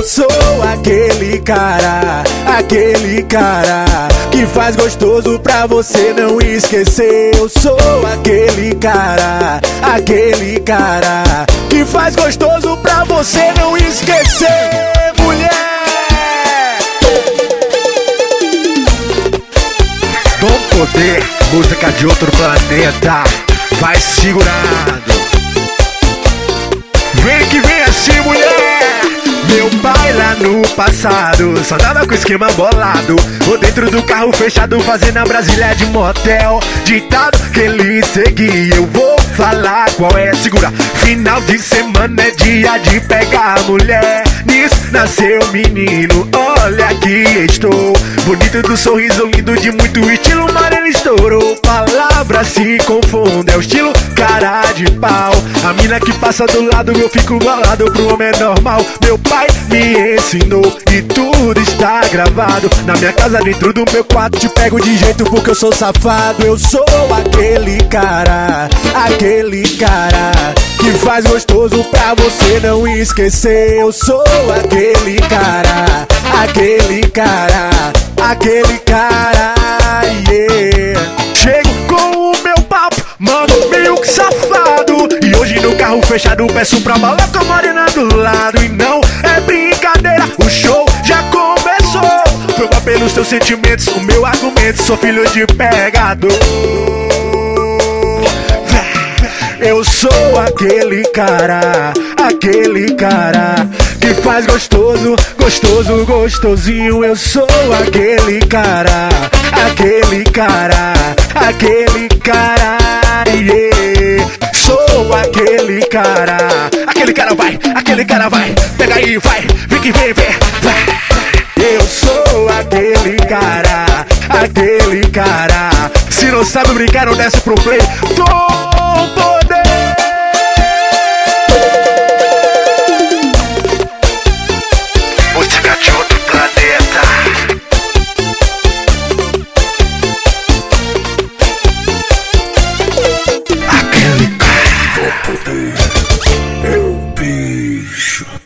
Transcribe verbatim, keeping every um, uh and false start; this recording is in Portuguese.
sou aquele cara, aquele cara que faz gostoso pra você não esquecer. Eu sou aquele cara, aquele cara que faz gostoso pra você não esquecer. Mulher, Dom Poder, música de outro planeta, vai segurando. Vem que vem assim, mulher. Meu pai lá no passado só dava com esquema bolado, ou dentro do carro fechado fazendo a Brasília de motel. Ditado que ele seguia, eu vou falar qual é, segura. Final de semana é dia de pegar a mulher. Nisso nasceu menino, olha aqui estou, bonito do sorriso, lindo de muito estilo, mas ele estourou. Palavras se confundem, é o estilo cara de pau. A mina que passa do lado eu fico bolado, pro homem é normal. Meu pai me ensinou e tudo está gravado. Na minha casa, dentro do meu quarto, te pego de jeito porque eu sou safado. Eu sou aquele cara, aquele cara que faz gostoso pra você não esquecer. Eu sou aquele cara, aquele cara, aquele cara, yeah. Chego com o meu papo, mano, meio que safado, e hoje no carro fechado peço pra bala com a morena do lado. E não é brincadeira, o show já começou. Prova pelos teus sentimentos o meu argumento, sou filho de pegador. Eu sou aquele cara, aquele cara que faz gostoso, gostoso, gostosinho. Eu sou aquele cara, aquele cara, aquele cara, yeah. Sou aquele cara, aquele cara vai, aquele cara vai, pega aí, vai, vem que vem, vem, vai. Eu sou aquele cara, aquele cara. Se não sabe brincar, não desce pro play. Tô, tô